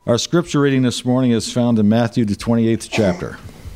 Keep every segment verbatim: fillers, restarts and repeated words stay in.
Our scripture reading this morning is found in Matthew, the twenty-eighth chapter.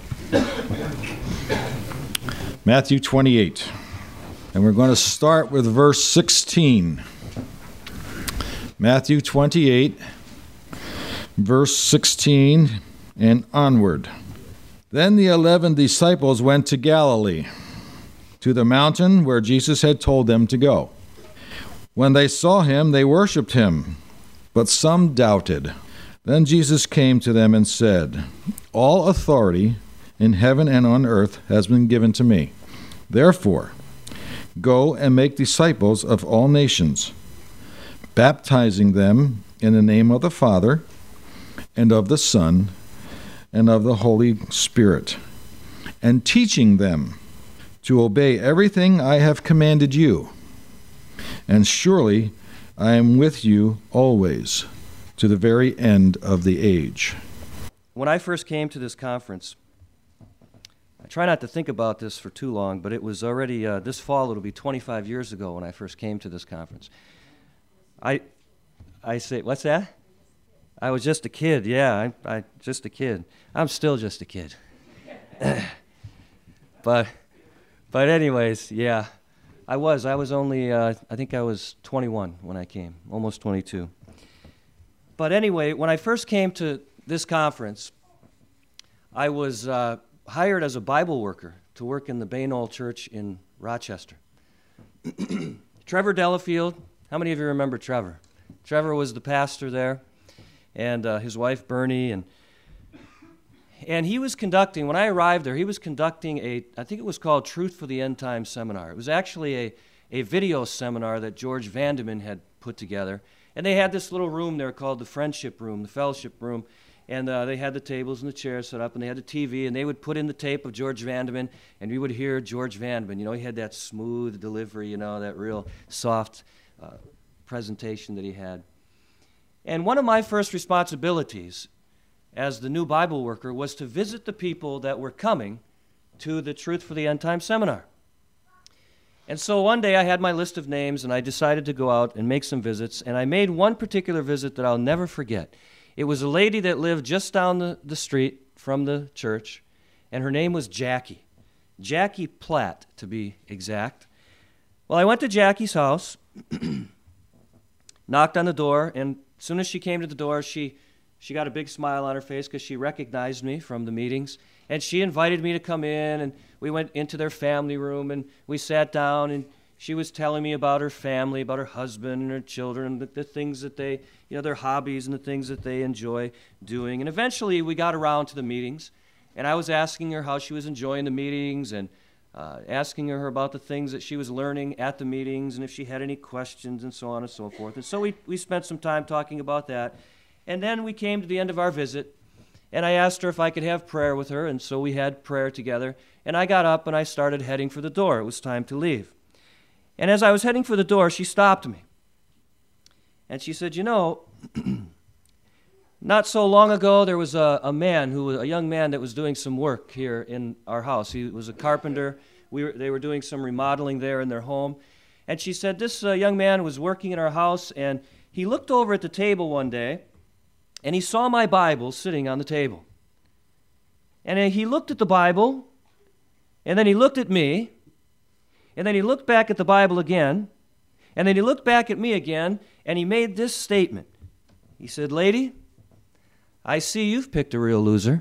Matthew twenty-eight. And we're going to start with verse sixteen. Matthew twenty-eight, verse sixteen and onward. Then the eleven disciples went to Galilee, to the mountain where Jesus had told them to go. When they saw him, they worshipped him, but some doubted. Then Jesus came to them and said, "All authority in heaven and on earth has been given to me. Therefore, go and make disciples of all nations, baptizing them in the name of the Father, and of the Son, and of the Holy Spirit, and teaching them to obey everything I have commanded you. And surely I am with you always, to the very end of the age." When I first came to this conference, I try not to think about this for too long, but it was already, uh, this fall, it'll be twenty-five years ago when I first came to this conference. I I say, what's that? I was just a kid, yeah, I, I just a kid. I'm still just a kid. but, but anyways, yeah, I was. I was only, uh, I think I was twenty-one when I came, almost twenty-two. But anyway, when I first came to this conference, I was uh, hired as a Bible worker to work in the Baynol Church in Rochester. Trevor Delafield, how many of you remember Trevor? Trevor was the pastor there, and uh, his wife Bernie, and and he was conducting, when I arrived there, he was conducting a, I think it was called Truth for the End Time Seminar. It was actually a, a video seminar that George Vandeman had put together. And they had this little room there called the Friendship Room, the Fellowship Room, and uh, they had the tables and the chairs set up, and they had the T V, and they would put in the tape of George Vandeman, and we would hear George Vandeman. You know, he had that smooth delivery, you know, that real soft uh, presentation that he had. And one of my first responsibilities as the new Bible worker was to visit the people that were coming to the Truth for the End Time Seminar. And so one day I had my list of names, and I decided to go out and make some visits, and I made one particular visit that I'll never forget. It was a lady that lived just down the, the street from the church, and her name was Jackie. Jackie Platt, to be exact. Well, I went to Jackie's house, knocked on the door, and as soon as she came to the door, she, she got a big smile on her face because she recognized me from the meetings. And she invited me to come in, and we went into their family room, and we sat down, and she was telling me about her family, about her husband and her children, the, the things that they, you know, their hobbies and the things that they enjoy doing. And eventually we got around to the meetings, and I was asking her how she was enjoying the meetings, and uh, asking her about the things that she was learning at the meetings, and if she had any questions, and so on and so forth. And so we, we spent some time talking about that. And then we came to the end of our visit, and I asked her if I could have prayer with her, and so we had prayer together. And I got up and I started heading for the door. It was time to leave. And as I was heading for the door, she stopped me. And she said, "You know, not so long ago there was a, a man, who was a young man that was doing some work here in our house. He was a carpenter. We were, they were doing some remodeling there in their home. And she said, this uh, young man was working in our house, and he looked over at the table one day, and he saw my Bible sitting on the table. And he looked at the Bible, and then he looked at me, and then he looked back at the Bible again, and then he looked back at me again, and he made this statement. He said, 'Lady, I see you've picked a real loser.'"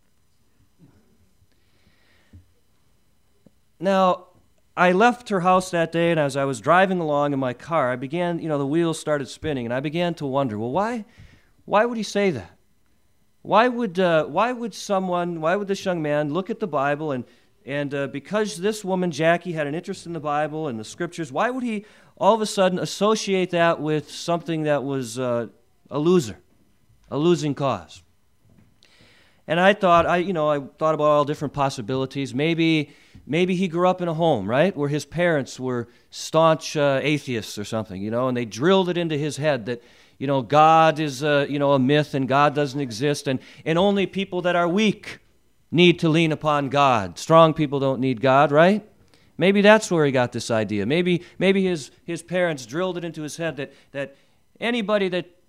Now, I left her house that day, and as I was driving along in my car, I began, you know, the wheels started spinning, and I began to wonder, well, why... Why would he say that? Why would uh, why would someone, why would this young man look at the Bible, and and uh, because this woman, Jackie, had an interest in the Bible and the Scriptures, why would he all of a sudden associate that with something that was uh, a loser, a losing cause? And I thought, I you know, I thought about all different possibilities. Maybe maybe he grew up in a home, right, where his parents were staunch uh, atheists or something, you know, and they drilled it into his head that, you know, God is a, you know, a myth, and God doesn't exist, and, and only people that are weak need to lean upon God. Strong people don't need God, right? Maybe that's where he got this idea. Maybe maybe his, his parents drilled it into his head that, that anybody that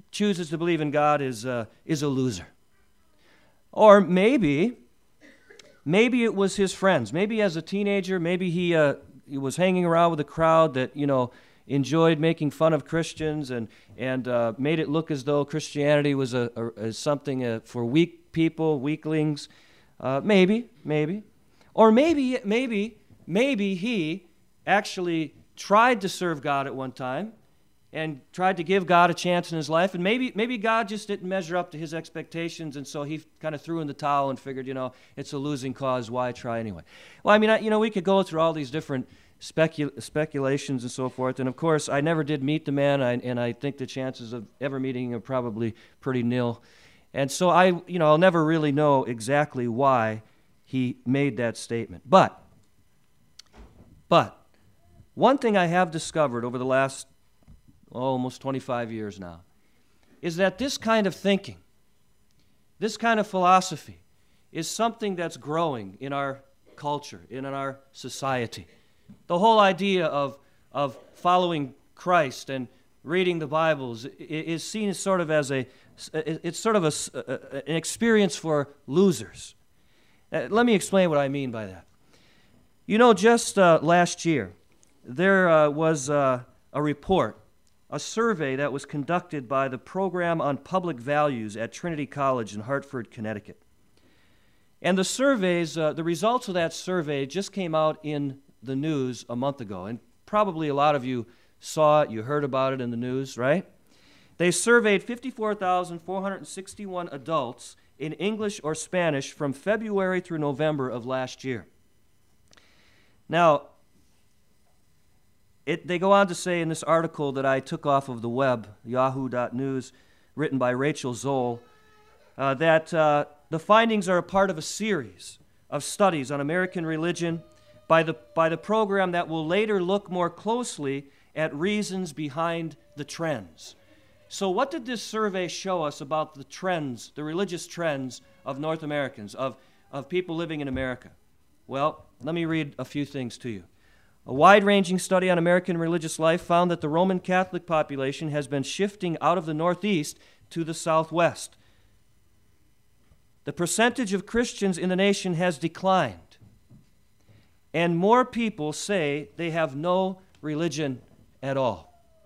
chooses to believe in God is, uh, is a loser. Or maybe, maybe it was his friends. Maybe as a teenager, maybe he, uh, he was hanging around with a crowd that, you know, enjoyed making fun of Christians and, and uh, made it look as though Christianity was a, a, a something uh, for weak people, weaklings. Uh, maybe, maybe. Or maybe, maybe, maybe he actually tried to serve God at one time and tried to give God a chance in his life, and maybe maybe God just didn't measure up to his expectations, and so he kind of threw in the towel and figured, you know, it's a losing cause, why try anyway? Well, I mean, I, you know, we could go through all these different specu- speculations and so forth, and of course, I never did meet the man, I, and I think the chances of ever meeting him are probably pretty nil, and so I, you know, I'll never really know exactly why he made that statement. But, but, one thing I have discovered over the last oh, almost twenty-five years now is that this kind of thinking, this kind of philosophy is something that's growing in our culture, in our society. The whole idea of, of following Christ and reading the Bibles is seen as sort of as a, it's sort of a, an experience for losers. Uh, let me explain what I mean by that. You know, just uh, last year, there uh, was uh, a report, a survey that was conducted by the Program on Public Values at Trinity College in Hartford, Connecticut. And the surveys, uh, the results of that survey just came out in the news a month ago, and probably a lot of you saw it, you heard about it in the news, right? They surveyed fifty-four thousand four hundred sixty-one adults in English or Spanish from February through November of last year. Now, It, they go on to say in this article that I took off of the web, yahoo dot news, written by Rachel Zoll, uh, that uh, the findings are a part of a series of studies on American religion by the, by the program that will later look more closely at reasons behind the trends. So what did this survey show us about the trends, the religious trends of North Americans, of, of people living in America? Well, let me read a few things to you. A wide-ranging study on American religious life found that the Roman Catholic population has been shifting out of the Northeast to the Southwest. The percentage of Christians in the nation has declined, and more people say they have no religion at all.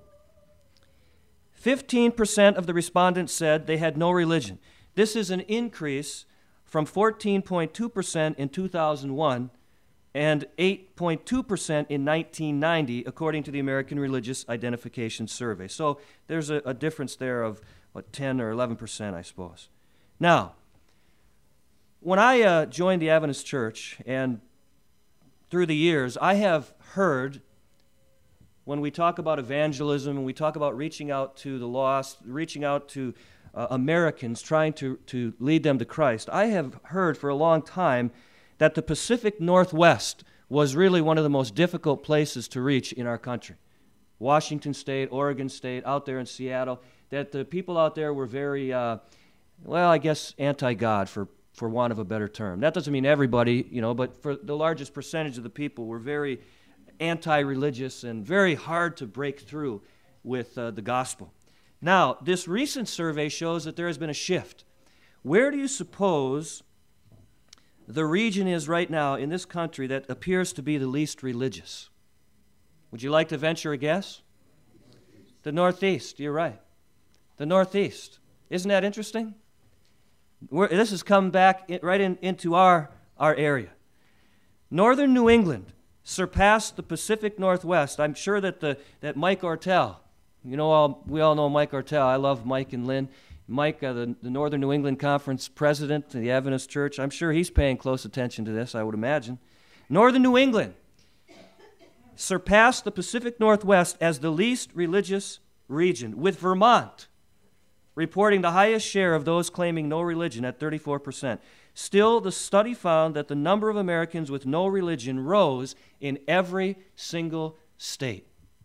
fifteen percent of the respondents said they had no religion. This is an increase from fourteen point two percent in two thousand one and eight point two percent in nineteen ninety, according to the American Religious Identification Survey. So there's a, a difference there of, what, ten or eleven percent, I suppose. Now, when I uh, joined the Adventist Church, and through the years, I have heard, when we talk about evangelism and we talk about reaching out to the lost, reaching out to uh, Americans, trying to, to lead them to Christ, I have heard for a long time that the Pacific Northwest was really one of the most difficult places to reach in our country. Washington State, Oregon State, out there in Seattle, that the people out there were very, uh, well, I guess anti-God, for, for want of a better term. That doesn't mean everybody, you know, but for the largest percentage of the people were very anti-religious and very hard to break through with uh, the gospel. Now, this recent survey shows that there has been a shift. Where do you suppose the region is right now in this country that appears to be the least religious? Would you like to venture a guess? The Northeast, you're right. The Northeast. Isn't that interesting? We're, this has come back in, right in, into our, our area. Northern New England surpassed the Pacific Northwest. I'm sure that, the, that Mike Ortel, you know, all, we all know Mike Ortel. I love Mike and Lynn. Mike, uh, the, the Northern New England Conference president of the Adventist Church, I'm sure he's paying close attention to this, I would imagine. Northern New England surpassed the Pacific Northwest as the least religious region, with Vermont reporting the highest share of those claiming no religion at thirty-four percent. Still, the study found that the number of Americans with no religion rose in every single state.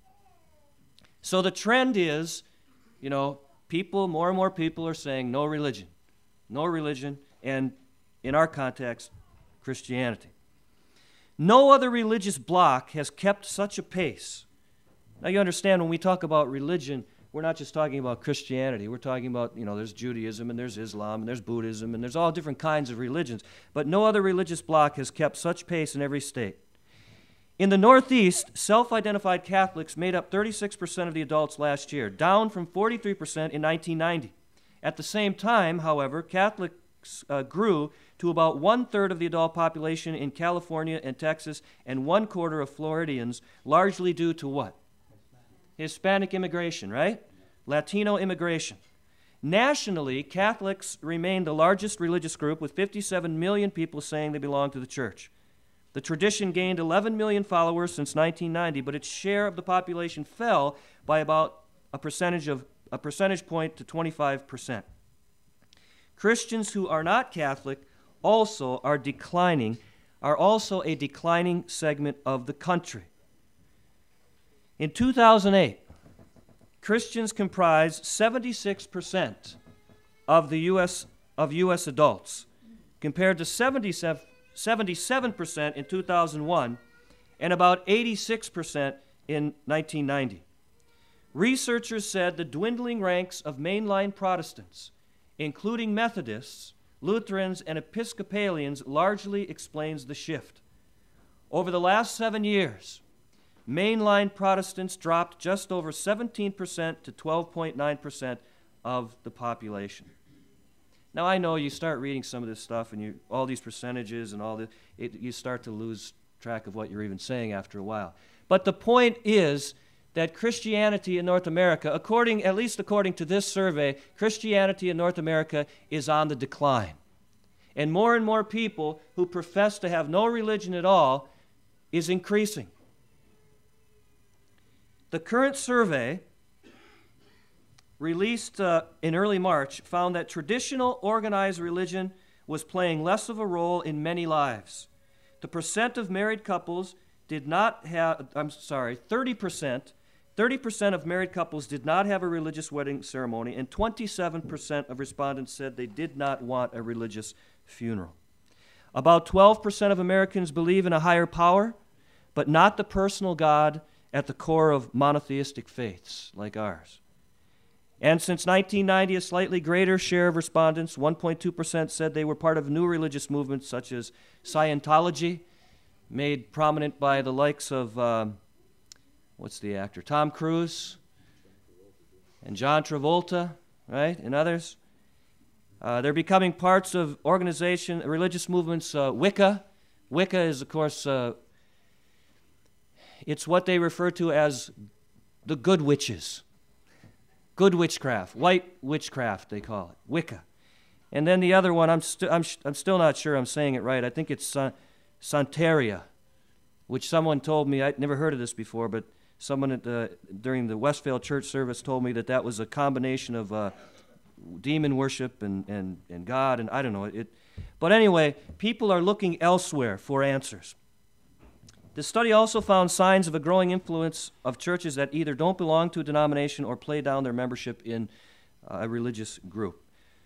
So the trend is, you know, people, more and more people are saying no religion, no religion, and in our context, Christianity. No other religious bloc has kept such a pace. Now you understand when we talk about religion, we're not just talking about Christianity. We're talking about, you know, there's Judaism and there's Islam and there's Buddhism and there's all different kinds of religions. But no other religious bloc has kept such pace in every state. In the Northeast, self-identified Catholics made up thirty-six percent of the adults last year, down from forty-three percent in nineteen ninety. At the same time, however, Catholics uh, grew to about one-third of the adult population in California and Texas and one-quarter of Floridians, largely due to what? Hispanic immigration, right? Latino immigration. Nationally, Catholics remain the largest religious group with fifty-seven million people saying they belong to the church. The tradition gained eleven million followers since nineteen ninety, but its share of the population fell by about a percentage of a percentage point to twenty-five percent. Christians who are not Catholic also are declining, are also a declining segment of the country. In two thousand eight, Christians comprised seventy-six percent of the U S of U S adults, compared to seventy-seven percent in two thousand one and about eighty-six percent in nineteen ninety. Researchers said the dwindling ranks of mainline Protestants, including Methodists, Lutherans, and Episcopalians, largely explains the shift. Over the last seven years, mainline Protestants dropped just over seventeen percent to twelve point nine percent of the population. Now, I know you start reading some of this stuff and you, all these percentages and all this, it, you start to lose track of what you're even saying after a while. But the point is that Christianity in North America, according, at least according to this survey, Christianity in North America is on the decline. And more and more people who profess to have no religion at all is increasing. The current survey, released uh, in early March, found that traditional organized religion was playing less of a role in many lives. The percent of married couples did not have, I'm sorry, thirty percent, thirty percent of married couples did not have a religious wedding ceremony, and twenty-seven percent of respondents said they did not want a religious funeral. About twelve percent of Americans believe in a higher power, but not the personal God at the core of monotheistic faiths like ours. And since nineteen ninety, a slightly greater share of respondents, one point two percent, said they were part of new religious movements such as Scientology, made prominent by the likes of, um, what's the actor, Tom Cruise, and John Travolta, right, and others. Uh, they're becoming parts of organization, religious movements, uh, Wicca. Wicca is, of course, uh, it's what they refer to as the good witches. Good witchcraft, white witchcraft, they call it, Wicca. And then the other one, I'm, st- I'm, sh- I'm still not sure I'm saying it right. I think it's uh, Santeria, which someone told me, I'd never heard of this before, but someone at the, during the Westfield church service told me that that was a combination of uh, demon worship and, and, and God, and I don't know. It, but anyway, people are looking elsewhere for answers. The study also found signs of a growing influence of churches that either don't belong to a denomination or play down their membership in uh, a religious group.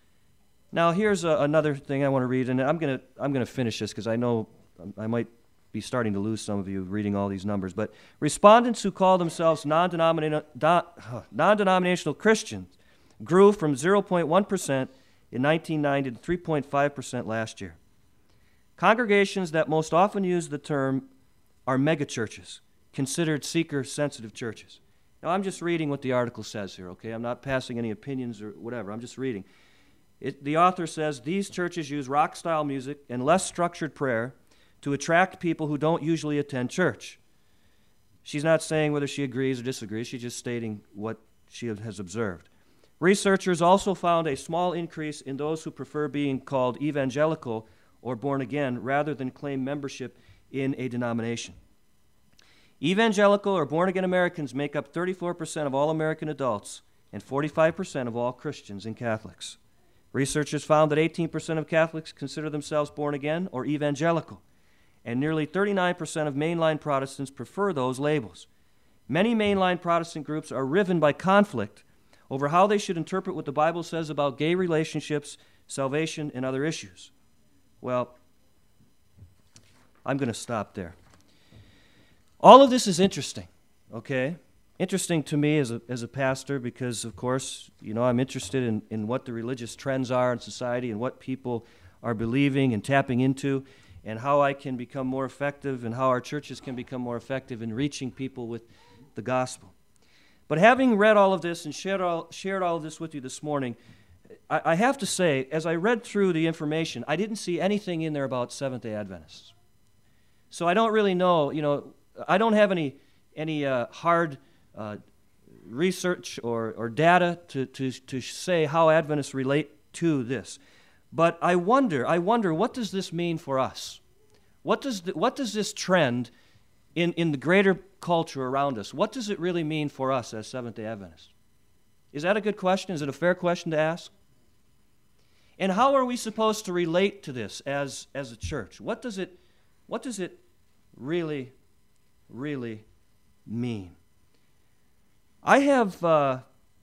Now, here's a, another thing I want to read, and I'm going to I'm going to finish this because I know I might be starting to lose some of you reading all these numbers. But respondents who call themselves non-denominational, non-denominational Christians grew from zero point one percent in nineteen ninety to three point five percent last year. Congregations that most often use the term are megachurches, considered seeker-sensitive churches. Now, I'm just reading what the article says here, okay? I'm not passing any opinions or whatever. I'm just reading. It, the author says, these churches use rock-style music and less structured prayer to attract people who don't usually attend church. She's not saying whether she agrees or disagrees. She's just stating what she has observed. Researchers also found a small increase in those who prefer being called evangelical or born again rather than claim membership in a denomination. Evangelical or born-again Americans make up thirty-four percent of all American adults and forty-five percent of all Christians and Catholics. Researchers found that eighteen percent of Catholics consider themselves born-again or evangelical, and nearly thirty-nine percent of mainline Protestants prefer those labels. Many mainline Protestant groups are riven by conflict over how they should interpret what the Bible says about gay relationships, salvation, and other issues. Well, I'm going to stop there. All of this is interesting, okay? interesting to me as a, as a pastor because, of course, you know, I'm interested in, in what the religious trends are in society and what people are believing and tapping into and how I can become more effective and how our churches can become more effective in reaching people with the gospel. But having read all of this and shared all, shared all of this with you this morning, I, I have to say, as I read through the information, I didn't see anything in there about Seventh-day Adventists. So I don't really know, you know, I don't have any any uh, hard uh, research or, or data to, to, to say how Adventists relate to this. But I wonder, I wonder, what does this mean for us? What does the, what does this trend in, in the greater culture around us, what does it really mean for us as Seventh-day Adventists? Is that a good question? Is it a fair question to ask? And how are we supposed to relate to this as, as a church? What does it, what does it really, really mean? I have, uh,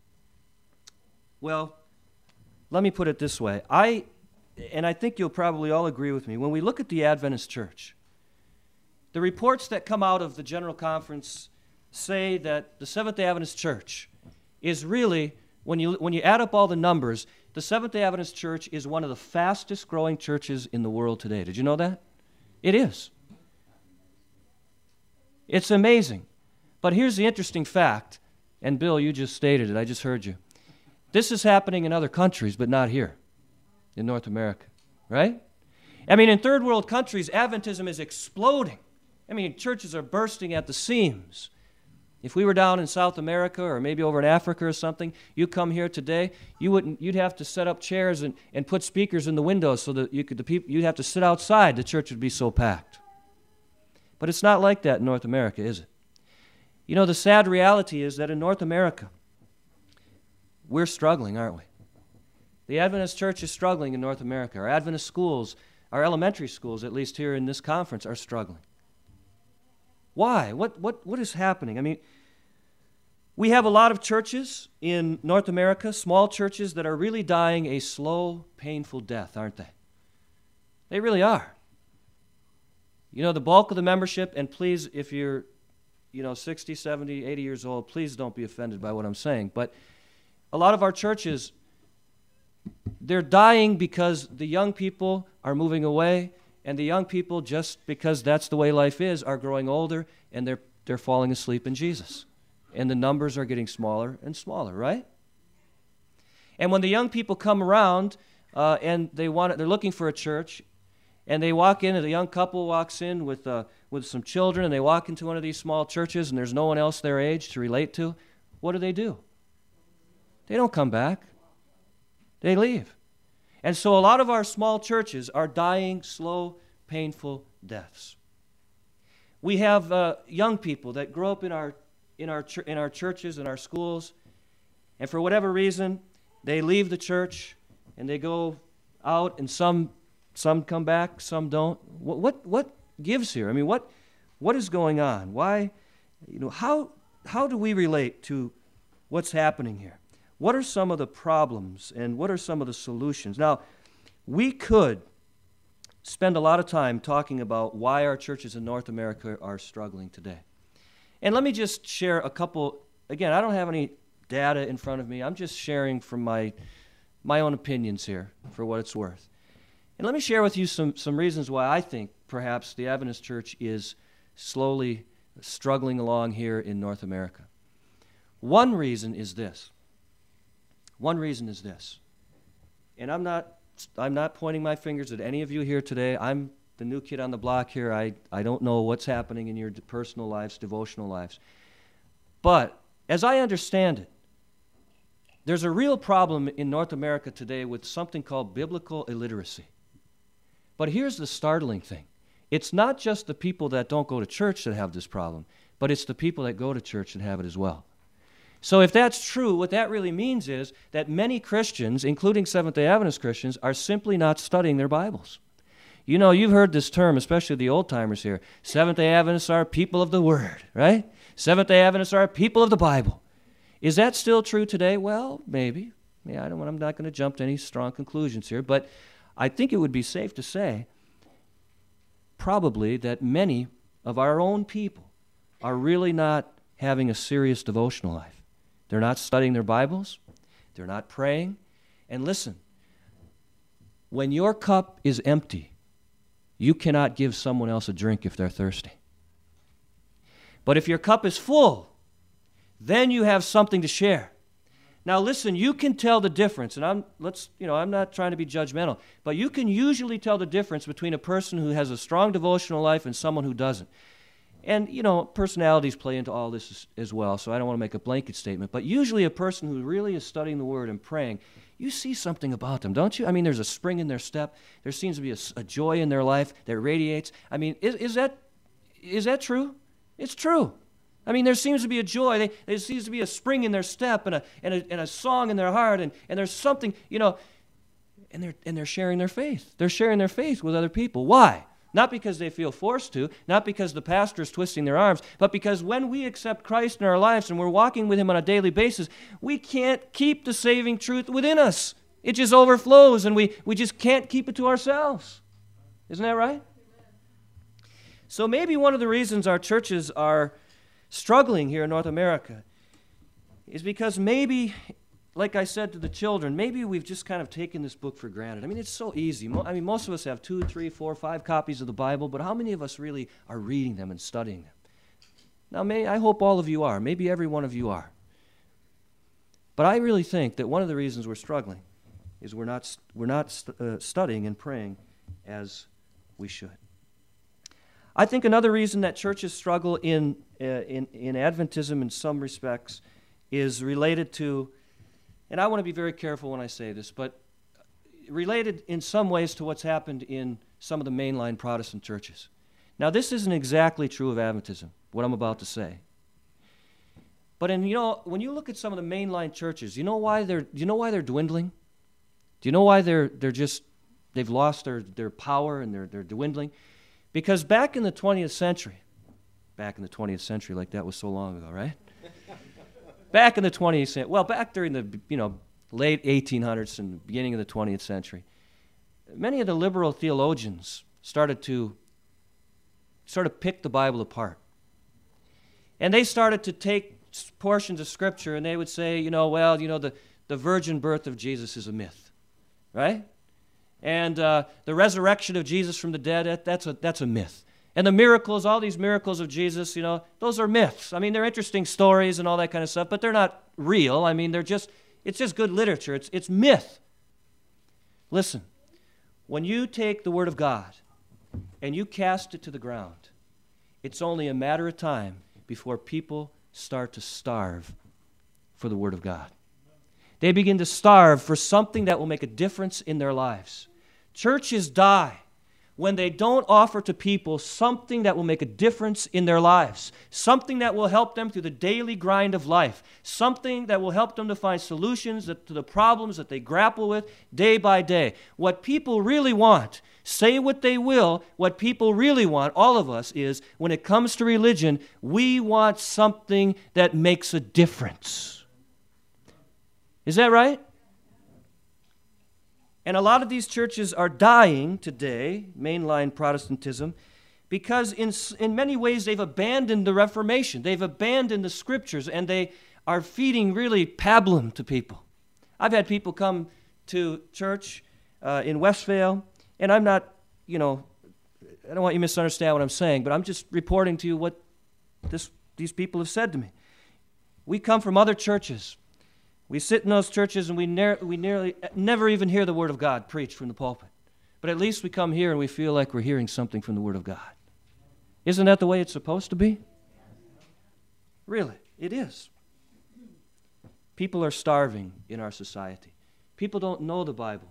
well, let me put it this way. I, and I think you'll probably all agree with me, when we look at the Adventist church, the reports that come out of the General Conference say that the Seventh-day Adventist Church is really, when you, when you add up all the numbers, the Seventh-day Adventist Church is one of the fastest growing churches in the world today. Did you know that? It is. It's amazing. But here's the interesting fact, and Bill, you just stated it, I just heard you. This is happening in other countries, but not here in North America, right? I mean, in third world countries, Adventism is exploding. I mean, churches are bursting at the seams. If we were down in South America or maybe over in Africa or something, you come here today, you wouldn't, you'd have to set up chairs and, and put speakers in the windows so that you could, the people, you'd have to sit outside. The church would be so packed. But it's not like that in North America, is it? You know, the sad reality is that in North America, we're struggling, aren't we? The Adventist church is struggling in North America. Our Adventist schools, our elementary schools, at least here in this conference, are struggling. Why? What, what, what is happening? I mean, we have a lot of churches in North America, small churches that are really dying a slow, painful death, aren't they? They really are. You know, the bulk of the membership, and please, if you're, you know, sixty, seventy, eighty years old, please don't be offended by what I'm saying, but a lot of our churches, they're dying because the young people are moving away, and the young people, just because that's the way life is, are growing older, and they're, they're falling asleep in Jesus. And the numbers are getting smaller and smaller, right? And when the young people come around uh, and they want, they're looking for a church, and they walk in, and a young couple walks in with, uh, with some children, and they walk into one of these small churches, and there's no one else their age to relate to, what do they do? They don't come back. They leave. And so a lot of our small churches are dying slow, painful deaths. We have uh, young people that grow up in our, in, our ch- in our churches and our schools, and for whatever reason, they leave the church, and they go out, and some, some come back, some don't. What, what, what gives here? I mean, what, what is going on? Why, you know, how, how do we relate to what's happening here? What are some of the problems and what are some of the solutions? Now, we could spend a lot of time talking about why our churches in North America are struggling today. And let me just share a couple, again, I don't have any data in front of me. I'm just sharing from my, my own opinions here for what it's worth. And let me share with you some, some reasons why I think perhaps the Adventist church is slowly struggling along here in North America. One reason is this. One reason is this, and I'm not, I'm not pointing my fingers at any of you here today. I'm the new kid on the block here. I, I don't know what's happening in your personal lives, devotional lives. But as I understand it, there's a real problem in North America today with something called biblical illiteracy. But here's the startling thing. It's not just the people that don't go to church that have this problem, but it's the people that go to church that have it as well. So if that's true, what that really means is that many Christians, including Seventh-day Adventist Christians, are simply not studying their Bibles. You know, you've heard this term, especially the old-timers here. Seventh-day Adventists are people of the Word, right? Seventh-day Adventists are people of the Bible. Is that still true today? Well, maybe. Yeah, I don't, I'm not going to jump to any strong conclusions here, but I think it would be safe to say probably that many of our own people are really not having a serious devotional life. They're not studying their Bibles. They're not praying. And listen, when your cup is empty, you cannot give someone else a drink if they're thirsty. But if your cup is full, then you have something to share. Now listen, you can tell the difference, and I'm let's you know I'm not trying to be judgmental, but you can usually tell the difference between a person who has a strong devotional life and someone who doesn't. And you know, personalities play into all this as, as well, so I don't want to make a blanket statement, but usually a person who really is studying the Word and praying, you see something about them, don't you? I mean, there's a spring in their step. There seems to be a, a joy in their life that radiates. I mean, is, is that is that true? It's true. I mean, there seems to be a joy. They, there seems to be a spring in their step and a, and a, and a song in their heart, and, and there's something, you know, and they're, and they're sharing their faith. They're sharing their faith with other people. Why? Not because they feel forced to, not because the pastor is twisting their arms, but because when we accept Christ in our lives and we're walking with Him on a daily basis, we can't keep the saving truth within us. It just overflows, and we, we just can't keep it to ourselves. Isn't that right? So maybe one of the reasons our churches are struggling here in North America is because maybe, like I said to the children, maybe we've just kind of taken this book for granted. I mean, it's so easy. Mo- I mean, most of us have two, three, four, five copies of the Bible, but how many of us really are reading them and studying them? Now, may, I hope all of you are. Maybe every one of you are. But I really think that one of the reasons we're struggling is we're not, we're not st- uh, studying and praying as we should. I think another reason that churches struggle in, uh, in, in Adventism in some respects is related to, and I want to be very careful when I say this, but related in some ways to what's happened in some of the mainline Protestant churches. Now, this isn't exactly true of Adventism, what I'm about to say. But in, you know, when you look at some of the mainline churches, you know why they're, do you know why they're dwindling? Do you know why they're they're just they've lost their, their power and they're they're dwindling? Because back in the twentieth century, back in the twentieth century, like that was so long ago, right? Back in the twentieth century, well, back during the you know late eighteen hundreds and beginning of the twentieth century, many of the liberal theologians started to sort of pick the Bible apart. And they started to take portions of Scripture and they would say, you know, well, you know, the, the virgin birth of Jesus is a myth, right? And uh, the resurrection of Jesus from the dead, that, that's, a, that's a myth. And the miracles, all these miracles of Jesus, you know, those are myths. I mean, they're interesting stories and all that kind of stuff, but they're not real. I mean, they're just, it's just good literature. It's, it's myth. Listen, when you take the Word of God and you cast it to the ground, it's only a matter of time before people start to starve for the Word of God. They begin to starve for something that will make a difference in their lives. Churches die when they don't offer to people something that will make a difference in their lives, something that will help them through the daily grind of life, something that will help them to find solutions that, to the problems that they grapple with day by day. What people really want, say what they will, what people really want, all of us, is when it comes to religion, we want something that makes a difference. Is that right? And a lot of these churches are dying today, mainline Protestantism, because in, in many ways they've abandoned the Reformation. They've abandoned the Scriptures, and they are feeding really pablum to people. I've had people come to church uh, in Westvale, and I'm not, you know, I don't want you to misunderstand what I'm saying, but I'm just reporting to you what this, these people have said to me. We come from other churches. We sit in those churches and we, ne- we nearly never even hear the Word of God preached from the pulpit. But at least we come here and we feel like we're hearing something from the Word of God. Isn't that the way it's supposed to be? Really, it is. People are starving in our society. People don't know the Bible.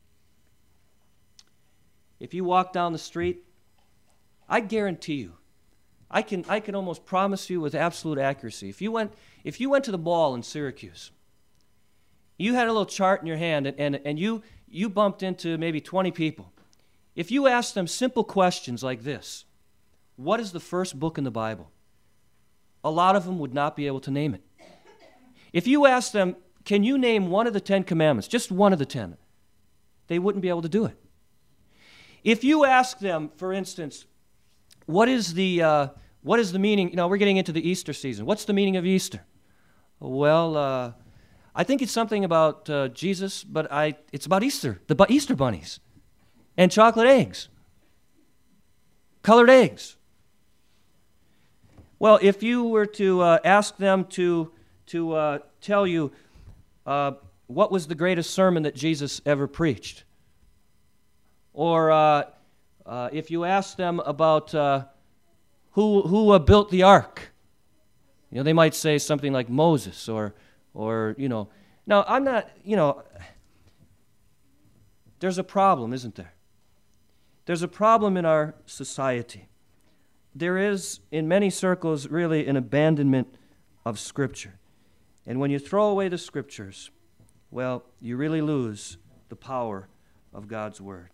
If you walk down the street, I guarantee you, I can, I can almost promise you with absolute accuracy, if you went, if you went to the mall in Syracuse, you had a little chart in your hand, and, and, and you, you bumped into maybe twenty people. If you asked them simple questions like this, what is the first book in the Bible? A lot of them would not be able to name it. If you asked them, can you name one of the Ten Commandments, just one of the ten, they wouldn't be able to do it. If you ask them, for instance, what is the, uh, What is the meaning? You know, we're getting into the Easter season. What's the meaning of Easter? Well, uh, I think it's something about uh, Jesus, but I, it's about Easter, the bu- Easter bunnies, and chocolate eggs, colored eggs. Well, if you were to uh, ask them to, to uh, tell you uh, what was the greatest sermon that Jesus ever preached, or uh, uh, if you asked them about uh, who, who uh, built the ark, you know, they might say something like Moses or, or you know. Now, I'm not, you know, there's a problem, isn't there? There's a problem in our society. There is, in many circles, really an abandonment of Scripture. And when you throw away the Scriptures, well, you really lose the power of God's Word.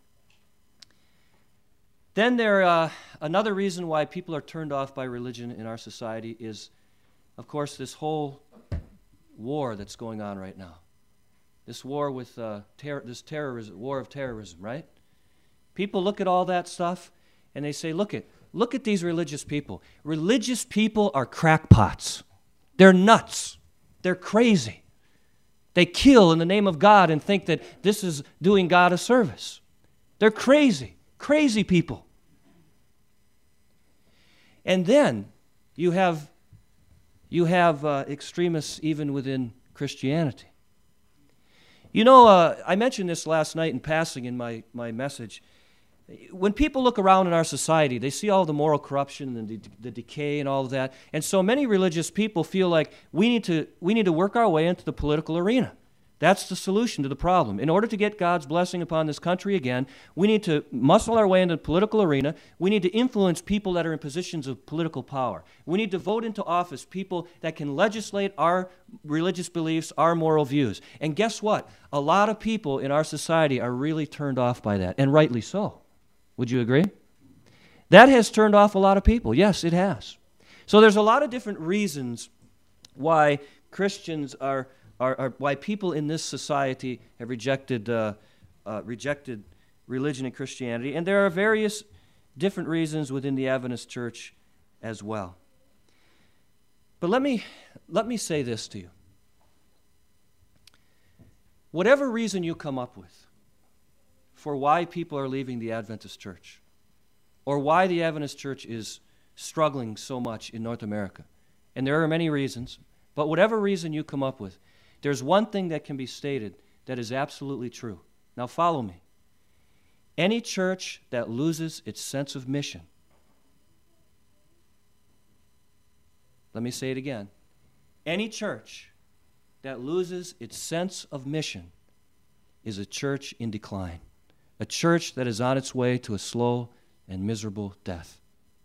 Then there, uh, another reason why people are turned off by religion in our society is, of course, this whole war that's going on right now. This war with, uh, ter- this terrorism, war of terrorism, right? People look at all that stuff and they say, look at, look at these religious people. Religious people are crackpots. They're nuts. They're crazy. They kill in the name of God and think that this is doing God a service. They're crazy, crazy people. And then you have, you have uh, extremists even within Christianity. You know, uh, I mentioned this last night in passing in my, my message. When people look around in our society, they see all the moral corruption and the, the decay and all of that. And so many religious people feel like we need to, we need to work our way into the political arena. That's the solution to the problem. In order to get God's blessing upon this country again, we need to muscle our way into the political arena. We need to influence people that are in positions of political power. We need to vote into office people that can legislate our religious beliefs, our moral views. And guess what? A lot of people in our society are really turned off by that, and rightly so. Would you agree? That has turned off a lot of people. Yes, it has. So there's a lot of different reasons why Christians are, are, are why people in this society have rejected, uh, uh, rejected religion and Christianity. And there are various different reasons within the Adventist Church as well. But let me, let me say this to you. Whatever reason you come up with for why people are leaving the Adventist Church, or why the Adventist Church is struggling so much in North America. And there are many reasons, but whatever reason you come up with, there's one thing that can be stated that is absolutely true. Now follow me. Any church that loses its sense of mission, let me say it again, any church that loses its sense of mission is a church in decline. A church that is on its way to a slow and miserable death.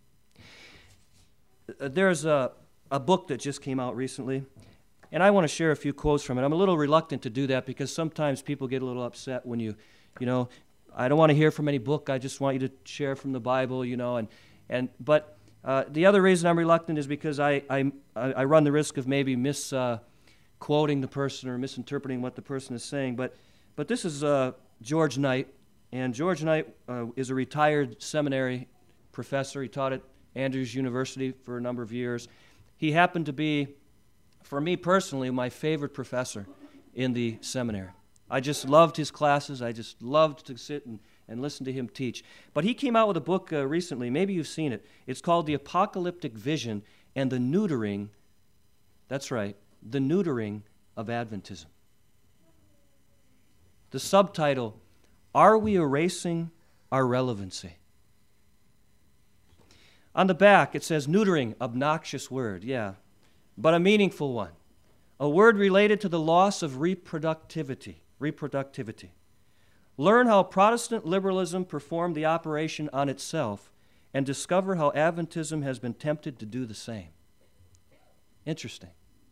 There's a, a book that just came out recently, and I want to share a few quotes from it. I'm a little reluctant to do that because sometimes people get a little upset when you, you know, I don't want to hear from any book. I just want you to share from the Bible, you know. And, and but uh, the other reason I'm reluctant is because I, I, I run the risk of maybe misquoting uh, the person or misinterpreting what the person is saying. But, but this is uh, George Knight. And George Knight uh, is a retired seminary professor. He taught at Andrews University for a number of years. He happened to be, for me personally, my favorite professor in the seminary. I just loved his classes. I just loved to sit and, and listen to him teach. But he came out with a book uh, recently. Maybe you've seen it. It's called The Apocalyptic Vision and the Neutering, that's right, the Neutering of Adventism. The subtitle, Are We Erasing Our Relevancy? On the back, it says neutering, obnoxious word, yeah, but a meaningful one. A word related to the loss of reproductivity. Reproductivity. Learn how Protestant liberalism performed the operation on itself and discover how Adventism has been tempted to do the same. Interesting.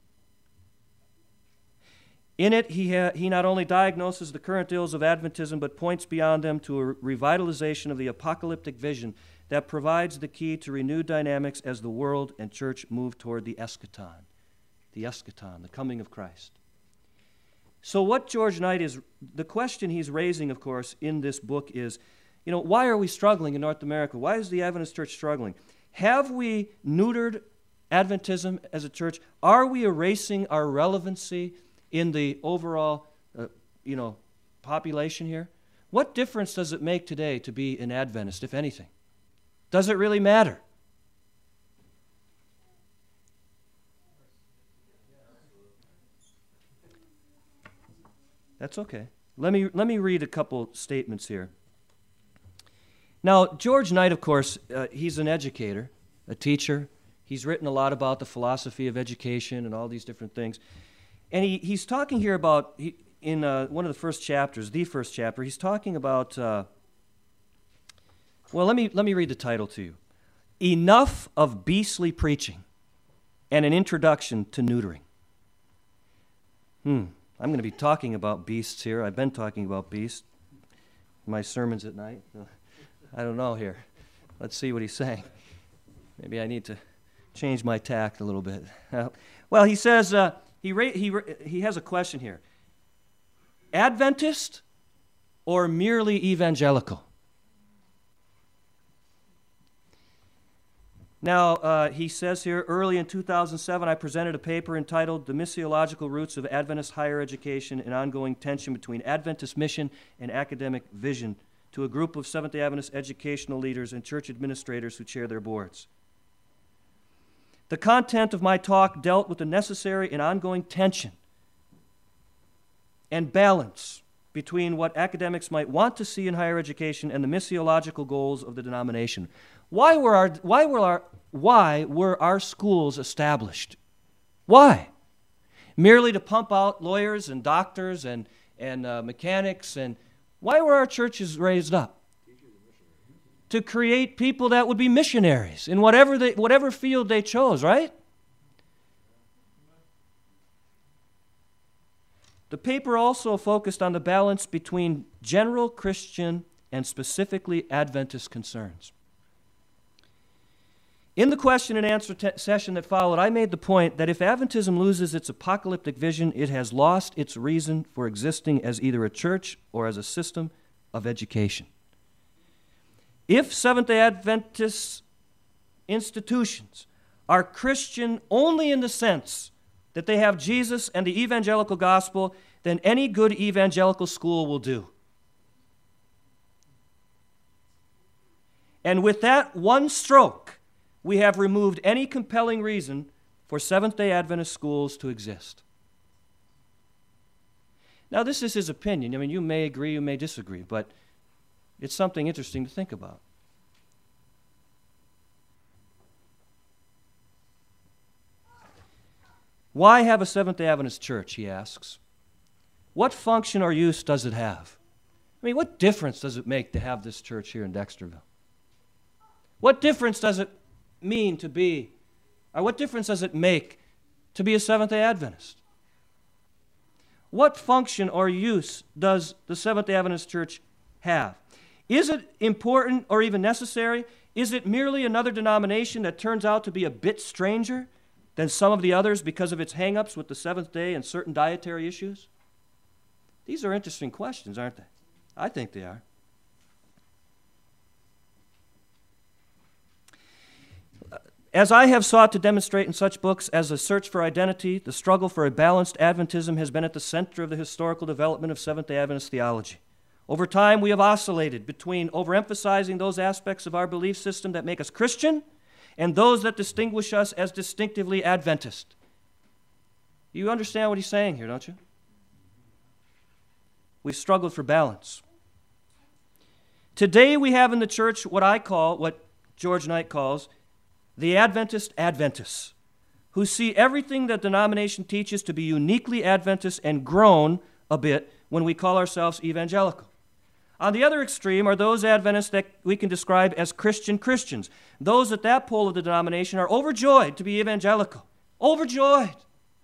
In it, he, ha- he not only diagnoses the current ills of Adventism, but points beyond them to a revitalization of the apocalyptic vision that provides the key to renewed dynamics as the world and church move toward the eschaton. The eschaton, the coming of Christ. So what George Knight is, the question he's raising, of course, in this book is, you know, why are we struggling in North America? Why is the Adventist Church struggling? Have we neutered Adventism as a church? Are we erasing our relevancy in the overall, uh, you know, population here? What difference does it make today to be an Adventist, if anything? Does it really matter? That's okay. Let me, let me read a couple statements here. Now, George Knight, of course, uh, he's an educator, a teacher. He's written a lot about the philosophy of education and all these different things. And he, he's talking here about, he, in uh, one of the first chapters, the first chapter, he's talking about, uh, well, let me, let me read the title to you. Enough of Beastly Preaching and an Introduction to Neutering. Hmm. I'm going to be talking about beasts here. I've been talking about beasts in my sermons at night. I don't know here. Let's see what he's saying. Maybe I need to change my tact a little bit. Uh, well, he says, uh, he, ra- he, ra- he has a question here. Adventist or merely evangelical? Now, uh, he says here, early in two thousand seven, I presented a paper entitled The Missiological Roots of Adventist Higher Education and Ongoing Tension Between Adventist Mission and Academic Vision to a group of Seventh-day Adventist educational leaders and church administrators who chair their boards. The content of my talk dealt with the necessary and ongoing tension and balance between what academics might want to see in higher education and the missiological goals of the denomination. Why were our, why were our, why were our schools established? Why? Merely to pump out lawyers and doctors and, and uh, mechanics? And why were our churches raised up? To create people that would be missionaries in whatever, they, whatever field they chose, right? The paper also focused on the balance between general Christian and specifically Adventist concerns. In the question and answer te- session that followed, I made the point that if Adventism loses its apocalyptic vision, it has lost its reason for existing as either a church or as a system of education. If Seventh-day Adventist institutions are Christian only in the sense that they have Jesus and the evangelical gospel, then any good evangelical school will do. And with that one stroke, we have removed any compelling reason for Seventh-day Adventist schools to exist. Now, this is his opinion. I mean, you may agree, you may disagree, but it's something interesting to think about. Why have a Seventh-day Adventist church, he asks. What function or use does it have? I mean, what difference does it make to have this church here in Dexterville? What difference does it mean to be, or what difference does it make to be a Seventh-day Adventist? What function or use does the Seventh-day Adventist Church have? Is it important or even necessary? Is it merely another denomination that turns out to be a bit stranger than some of the others because of its hang-ups with the Seventh Day and certain dietary issues? These are interesting questions, aren't they? I think they are. As I have sought to demonstrate in such books as The Search for Identity, the struggle for a balanced Adventism has been at the center of the historical development of Seventh-day Adventist theology. Over time, we have oscillated between overemphasizing those aspects of our belief system that make us Christian and those that distinguish us as distinctively Adventist. You understand what he's saying here, don't you? We've struggled for balance. Today we have in the church what I call, what George Knight calls, the Adventist Adventists, who see everything that denomination teaches to be uniquely Adventist and groan a bit when we call ourselves evangelical. On the other extreme are those Adventists that we can describe as Christian Christians. Those at that pole of the denomination are overjoyed to be evangelical. Overjoyed.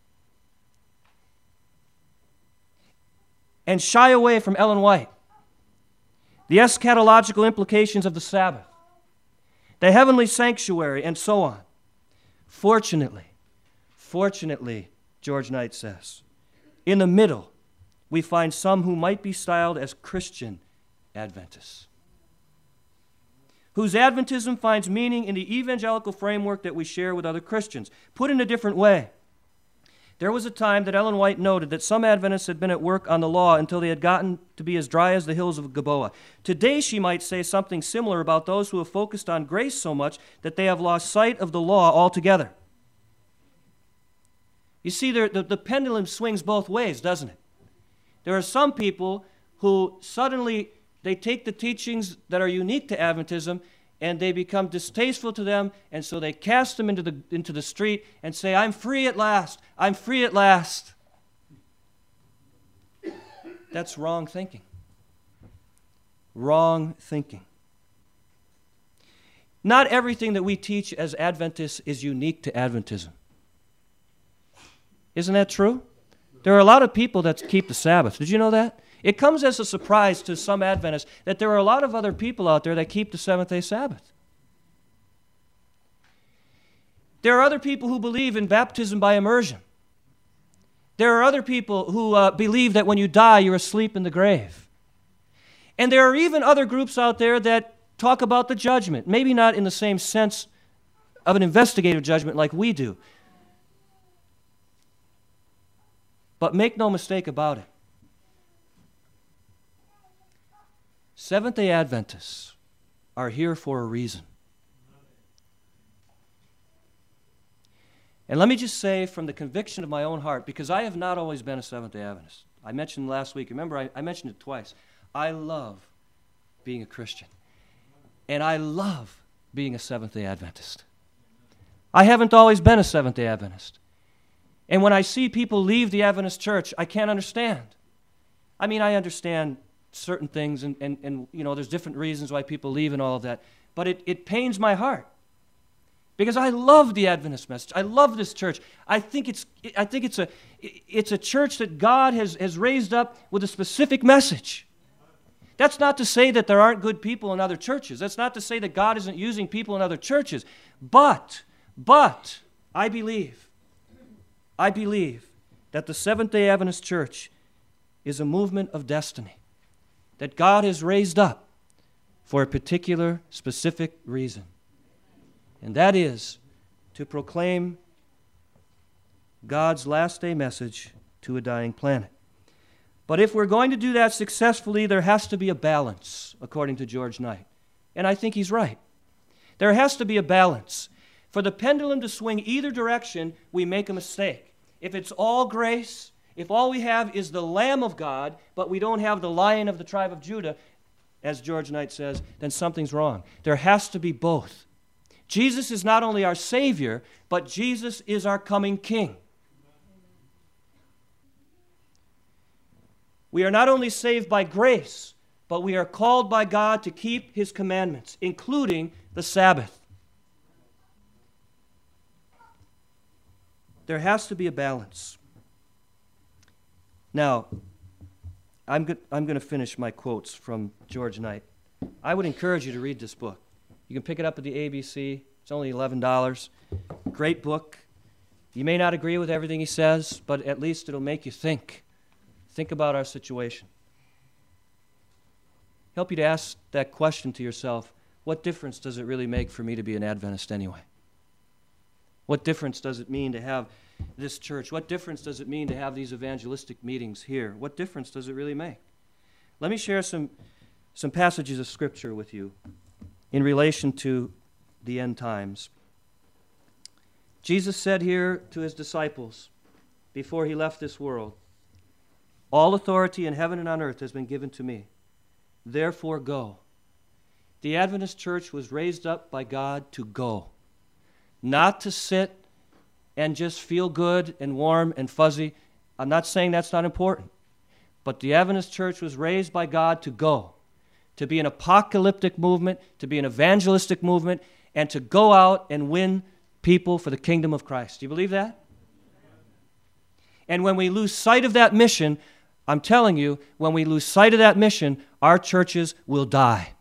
And shy away from Ellen White, the eschatological implications of the Sabbath, the heavenly sanctuary, and so on. Fortunately, fortunately, George Knight says, in the middle, we find some who might be styled as Christian Adventists, whose Adventism finds meaning in the evangelical framework that we share with other Christians. Put in a different way, there was a time that Ellen White noted that some Adventists had been at work on the law until they had gotten to be as dry as the hills of Gilboa. Today she might say something similar about those who have focused on grace so much that they have lost sight of the law altogether. You see, there, the, the pendulum swings both ways, doesn't it? There are some people who suddenly, they take the teachings that are unique to Adventism and they become distasteful to them, and so they cast them into the, into the street and say, I'm free at last, I'm free at last. That's wrong thinking. Wrong thinking. Not everything that we teach as Adventists is unique to Adventism. Isn't that true? There are a lot of people that keep the Sabbath. Did you know that? It comes as a surprise to some Adventists that there are a lot of other people out there that keep the seventh-day Sabbath. There are other people who believe in baptism by immersion. There are other people who uh, believe that when you die, you're asleep in the grave. And there are even other groups out there that talk about the judgment, maybe not in the same sense of an investigative judgment like we do. But make no mistake about it. Seventh-day Adventists are here for a reason. And let me just say from the conviction of my own heart, because I have not always been a Seventh-day Adventist. I mentioned last week, remember I, I mentioned it twice. I love being a Christian. And I love being a Seventh-day Adventist. I haven't always been a Seventh-day Adventist. And when I see people leave the Adventist church, I can't understand. I mean, I understand certain things, and, and, and you know, there's different reasons why people leave and all of that. But it, it pains my heart. Because I love the Adventist message. I love this church. I think it's, I think it's, a, it's a church that God has, has raised up with a specific message. That's not to say that there aren't good people in other churches. That's not to say that God isn't using people in other churches. But, but, I believe, I believe that the Seventh-day Adventist Church is a movement of destiny that God has raised up for a particular, specific reason. And that is to proclaim God's last day message to a dying planet. But if we're going to do that successfully, there has to be a balance, according to George Knight. And I think he's right. There has to be a balance. For the pendulum to swing either direction, we make a mistake. If it's all grace, if all we have is the Lamb of God, but we don't have the Lion of the tribe of Judah, as George Knight says, then something's wrong. There has to be both. Jesus is not only our Savior, but Jesus is our coming King. We are not only saved by grace, but we are called by God to keep His commandments, including the Sabbath. There has to be a balance. Now, I'm, go- I'm going to finish my quotes from George Knight. I would encourage you to read this book. You can pick it up at the A B C. It's only eleven dollars. Great book. You may not agree with everything he says, but at least it'll make you think. Think about our situation. Help you to ask that question to yourself, what difference does it really make for me to be an Adventist anyway? What difference does it mean to have this church? What difference does it mean to have these evangelistic meetings here? What difference does it really make? Let me share some, some passages of Scripture with you in relation to the end times. Jesus said here to His disciples before He left this world, all authority in heaven and on earth has been given to me. Therefore go. The Adventist church was raised up by God to go. Not to sit and just feel good and warm and fuzzy. I'm not saying that's not important. But the Adventist church was raised by God to go. To be an apocalyptic movement, to be an evangelistic movement, and to go out and win people for the kingdom of Christ. Do you believe that? And when we lose sight of that mission, I'm telling you, when we lose sight of that mission, our churches will die.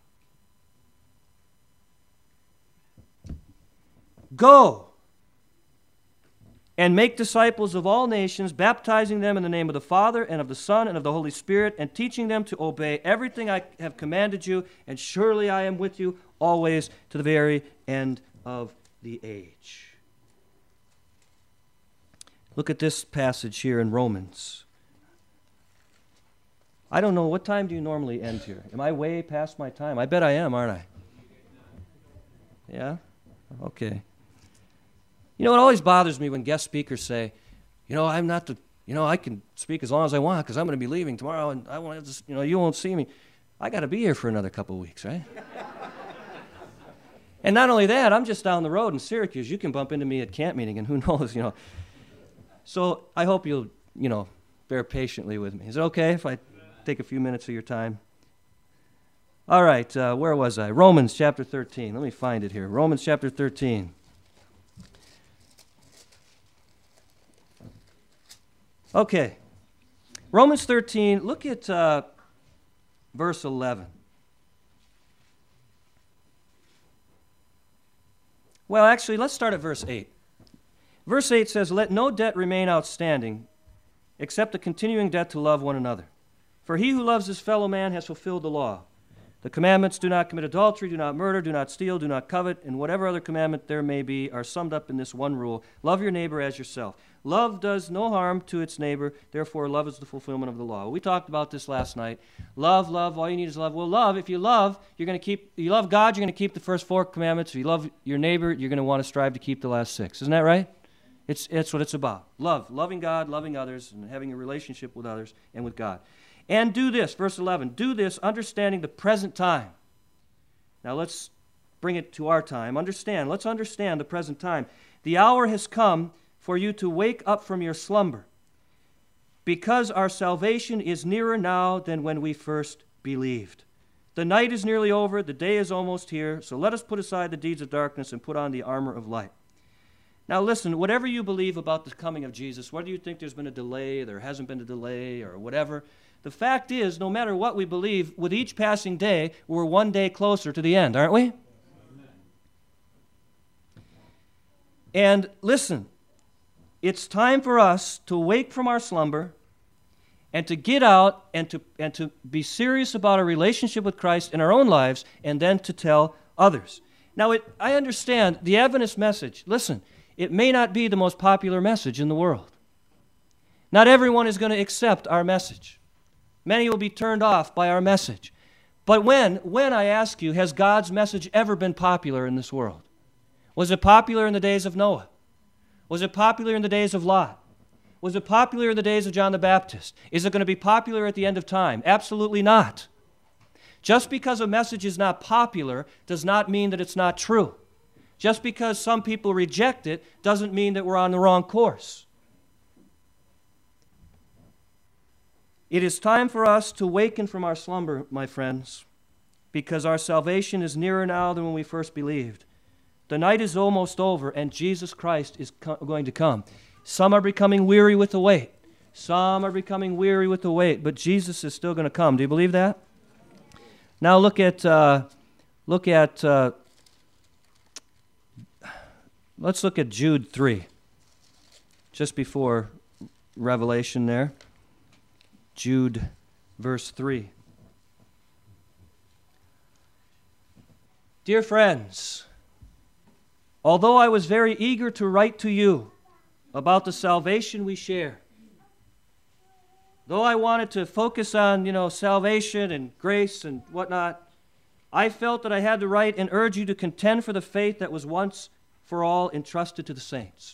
Go. and make disciples of all nations, baptizing them in the name of the Father and of the Son and of the Holy Spirit, and teaching them to obey everything I have commanded you, and surely I am with you always to the very end of the age. Look at this passage here in Romans. I don't know, what time do you normally end here? Am I way past my time? I bet I am, aren't I? Yeah? Okay. You know, it always bothers me when guest speakers say, you know, I'm not the, you know, I can speak as long as I want because I'm going to be leaving tomorrow and I want to just, you know, you won't see me. I got to be here for another couple of weeks, right? And not only that, I'm just down the road in Syracuse. You can bump into me at camp meeting and who knows, you know. So I hope you'll, you know, bear patiently with me. Is it okay if I take a few minutes of your time? All right, uh, where was I? Romans chapter thirteen. Let me find it here. Romans chapter thirteen. Okay, Romans thirteen, look at uh, verse eleven. Well, actually, let's start at verse eight. Verse eight says, "Let no debt remain outstanding, except the continuing debt to love one another. For he who loves his fellow man has fulfilled the law. The commandments, do not commit adultery, do not murder, do not steal, do not covet, and whatever other commandment there may be are summed up in this one rule: love your neighbor as yourself. Love does no harm to its neighbor, therefore love is the fulfillment of the law." We talked about this last night. Love, love, all you need is love. Well, love, if you love, you're going to keep, you love God, you're going to keep the first four commandments. If you love your neighbor, you're going to want to strive to keep the last six. Isn't that right? It's, it's what it's about. Love, loving God, loving others, and having a relationship with others and with God. And do this, verse eleven, do this understanding the present time. Now let's bring it to our time. Understand, let's understand the present time. The hour has come for you to wake up from your slumber, because our salvation is nearer now than when we first believed. The night is nearly over, the day is almost here, so let us put aside the deeds of darkness and put on the armor of light. Now listen, whatever you believe about the coming of Jesus, whether you think there's been a delay, there hasn't been a delay, or whatever, the fact is, no matter what we believe, with each passing day, we're one day closer to the end, aren't we? Amen. And listen, it's time for us to wake from our slumber and to get out and to, and to be serious about our relationship with Christ in our own lives and then to tell others. Now, it, I understand the Adventist message. Listen, it may not be the most popular message in the world. Not everyone is going to accept our message. Many will be turned off by our message. But when, when, I ask you, has God's message ever been popular in this world? Was it popular in the days of Noah? Was it popular in the days of Lot? Was it popular in the days of John the Baptist? Is it going to be popular at the end of time? Absolutely not. Just because a message is not popular does not mean that it's not true. Just because some people reject it doesn't mean that we're on the wrong course. It is time for us to waken from our slumber, my friends, because our salvation is nearer now than when we first believed. The night is almost over, and Jesus Christ is co- going to come. Some are becoming weary with the wait. Some are becoming weary with the wait, but Jesus is still going to come. Do you believe that? Now look at, uh, look at, uh, let's look at Jude three, just before Revelation there. Jude, verse three. Dear friends, although I was very eager to write to you about the salvation we share, though I wanted to focus on, you know, salvation and grace and whatnot, I felt that I had to write and urge you to contend for the faith that was once for all entrusted to the saints.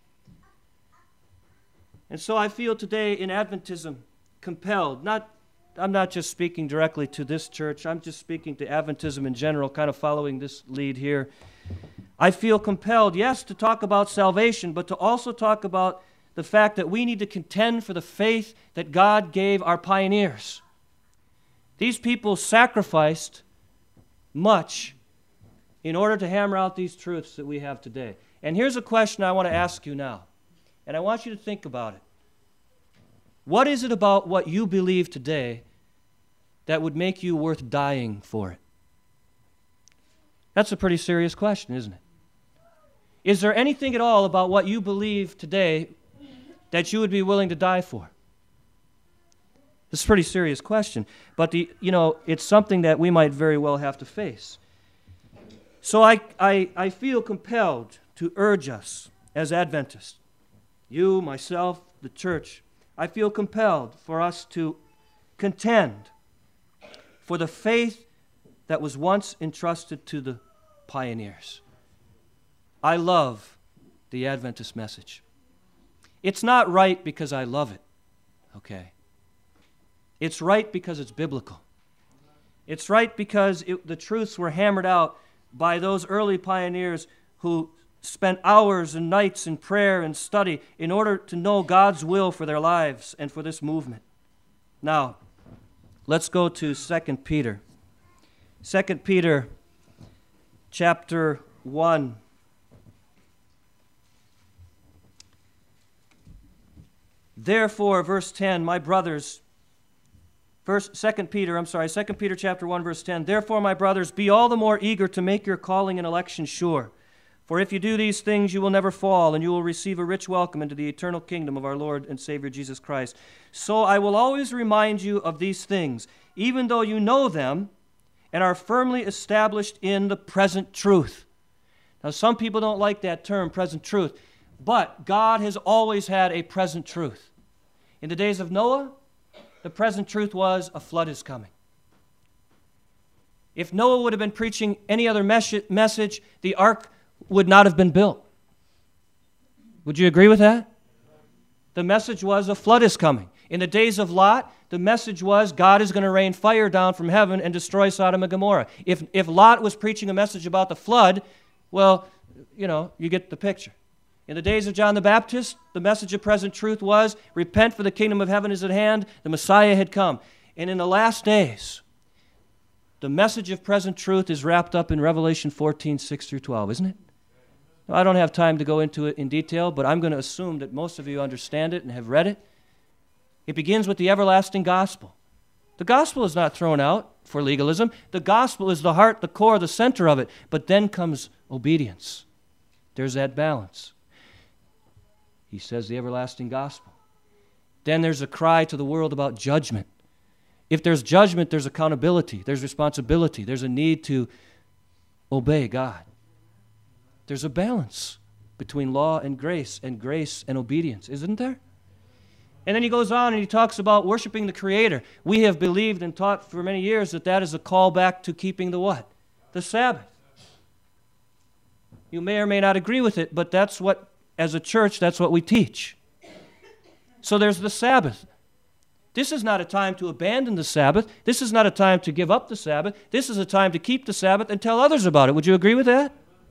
And so I feel today in Adventism compelled, not, I'm not just speaking directly to this church, I'm just speaking to Adventism in general, kind of following this lead here. I feel compelled, yes, to talk about salvation, but to also talk about the fact that we need to contend for the faith that God gave our pioneers. These people sacrificed much in order to hammer out these truths that we have today. And here's a question I want to ask you now, and I want you to think about it. What is it about what you believe today that would make you worth dying for it? That's a pretty serious question, isn't it? Is there anything at all about what you believe today that you would be willing to die for? This is a pretty serious question, but the, you know, it's something that we might very well have to face. So I, I, I feel compelled to urge us as Adventists, you, myself, the church, I feel compelled for us to contend for the faith that was once entrusted to the pioneers. I love the Adventist message. It's not right because I love it, okay? It's right because it's biblical. It's right because it, the truths were hammered out by those early pioneers who spent hours and nights in prayer and study in order to know God's will for their lives and for this movement. Now, let's go to Second Peter. Second Peter chapter one. Therefore, verse ten, my brothers, First, Second Peter, I'm sorry, Second Peter chapter one, verse ten. Therefore, my brothers, be all the more eager to make your calling and election sure. For if you do these things, you will never fall, and you will receive a rich welcome into the eternal kingdom of our Lord and Savior Jesus Christ. So I will always remind you of these things, even though you know them and are firmly established in the present truth. Now, some people don't like that term, present truth, but God has always had a present truth. In the days of Noah, the present truth was a flood is coming. If Noah would have been preaching any other mes- message, the ark would not have been built. Would you agree with that? The message was a flood is coming. In the days of Lot, the message was God is going to rain fire down from heaven and destroy Sodom and Gomorrah. If, if Lot was preaching a message about the flood, well, you know, you get the picture. In the days of John the Baptist, the message of present truth was, repent for the kingdom of heaven is at hand, the Messiah had come. And in the last days, the message of present truth is wrapped up in Revelation fourteen, six through twelve, isn't it? Now, I don't have time to go into it in detail, but I'm going to assume that most of you understand it and have read it. It begins with the everlasting gospel. The gospel is not thrown out for legalism. The gospel is the heart, the core, the center of it. But then comes obedience. There's that balance. He says the everlasting gospel. Then there's a cry to the world about judgment. If there's judgment, there's accountability, there's responsibility, there's a need to obey God. There's a balance between law and grace and grace and obedience, isn't there? And then he goes on and he talks about worshiping the Creator. We have believed and taught for many years that that is a call back to keeping the what? The Sabbath. You may or may not agree with it, but that's what, as a church, that's what we teach. So there's the Sabbath. This is not a time to abandon the Sabbath. This is not a time to give up the Sabbath. This is a time to keep the Sabbath and tell others about it. Would you agree with that?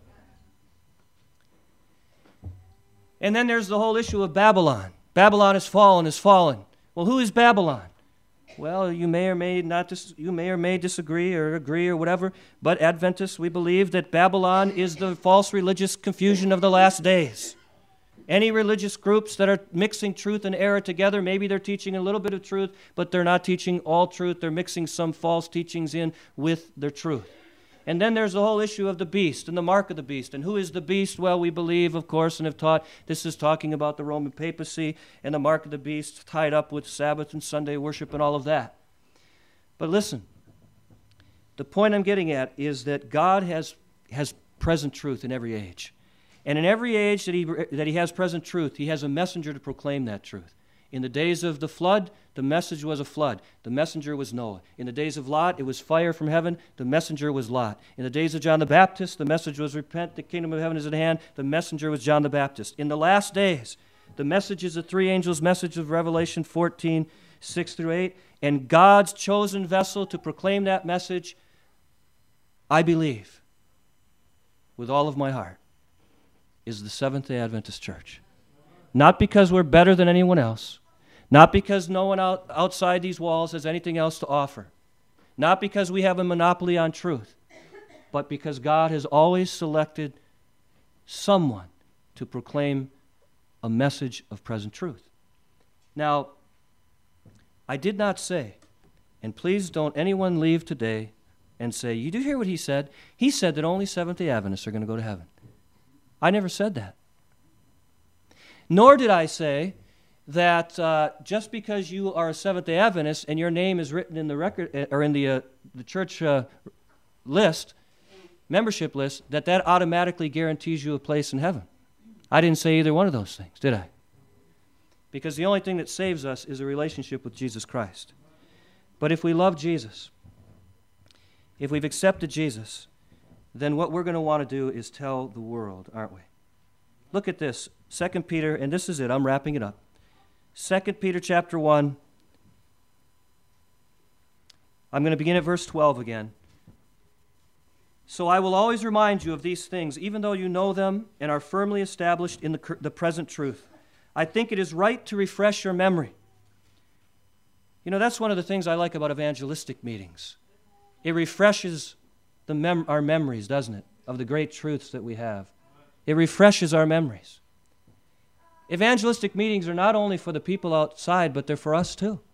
And then there's the whole issue of Babylon. Babylon is fallen, is fallen. Well, who is Babylon? Well, you may or may not dis- you may or may disagree or agree or whatever, but Adventists, we believe that Babylon is the false religious confusion of the last days. Any religious groups that are mixing truth and error together, maybe they're teaching a little bit of truth, but they're not teaching all truth. They're mixing some false teachings in with their truth. And then there's the whole issue of the beast and the mark of the beast. And who is the beast? Well, we believe, of course, and have taught this is talking about the Roman papacy and the mark of the beast tied up with Sabbath and Sunday worship and all of that. But listen, the point I'm getting at is that God has, has present truth in every age. And in every age that he, that he has present truth, he has a messenger to proclaim that truth. In the days of the flood, the message was a flood. The messenger was Noah. In the days of Lot, it was fire from heaven. The messenger was Lot. In the days of John the Baptist, the message was repent, the kingdom of heaven is at hand. The messenger was John the Baptist. In the last days, the message is the three angels' message of Revelation fourteen, six through eight. And God's chosen vessel to proclaim that message, I believe, with all of my heart, is the Seventh-day Adventist Church. Not because we're better than anyone else. Not because no one out, outside these walls has anything else to offer. Not because we have a monopoly on truth. But because God has always selected someone to proclaim a message of present truth. Now, I did not say, and please don't anyone leave today and say, you do hear what he said? He said that only Seventh-day Adventists are going to go to heaven. I never said that. Nor did I say that uh, just because you are a Seventh-day Adventist and your name is written in the record or in the uh, the church uh, list, membership list, that that automatically guarantees you a place in heaven. I didn't say either one of those things, did I? Because the only thing that saves us is a relationship with Jesus Christ. But if we love Jesus, if we've accepted Jesus, then what we're going to want to do is tell the world, aren't we? Look at this, Second Peter, and this is it, I'm wrapping it up. Second Peter chapter one. I'm going to begin at verse twelve again. So I will always remind you of these things, even though you know them and are firmly established in the, the present truth. I think it is right to refresh your memory. You know, that's one of the things I like about evangelistic meetings. It refreshes the mem- our memories, doesn't it, of the great truths that we have. It refreshes our memories. Evangelistic meetings are not only for the people outside, but they're for us too.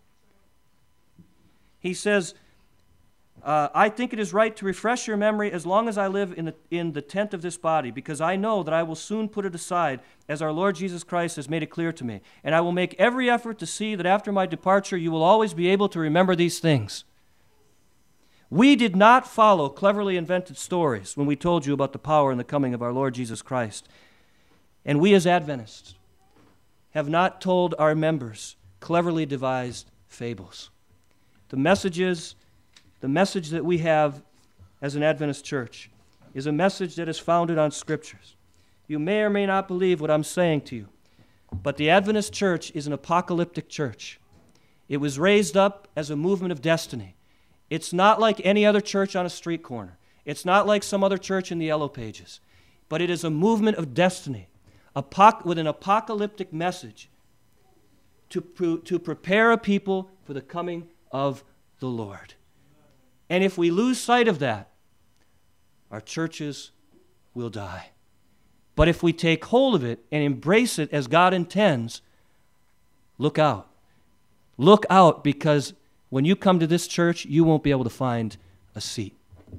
He says, uh, I think it is right to refresh your memory as long as I live in the, in the tent of this body, because I know that I will soon put it aside, as our Lord Jesus Christ has made it clear to me. And I will make every effort to see that after my departure, you will always be able to remember these things. We did not follow cleverly invented stories when we told you about the power and the coming of our Lord Jesus Christ. And we as Adventists have not told our members cleverly devised fables. The messages, the message that we have as an Adventist church is a message that is founded on Scriptures. You may or may not believe what I'm saying to you, but the Adventist church is an apocalyptic church. It was raised up as a movement of destiny. It's not like any other church on a street corner. It's not like some other church in the Yellow Pages. But it is a movement of destiny apoc- with an apocalyptic message to, pro- to prepare a people for the coming of the Lord. And if we lose sight of that, our churches will die. But if we take hold of it and embrace it as God intends, look out. Look out, because when you come to this church, you won't be able to find a seat.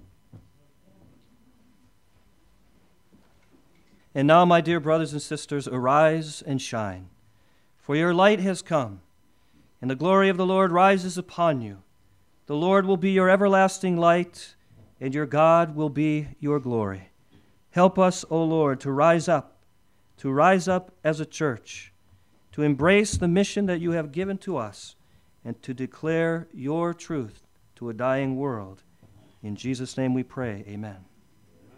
And now, my dear brothers and sisters, arise and shine, for your light has come, and the glory of the Lord rises upon you. The Lord will be your everlasting light, and your God will be your glory. Help us, O Lord, to rise up, to rise up as a church, to embrace the mission that you have given to us, and to declare your truth to a dying world. In Jesus' name we pray, amen.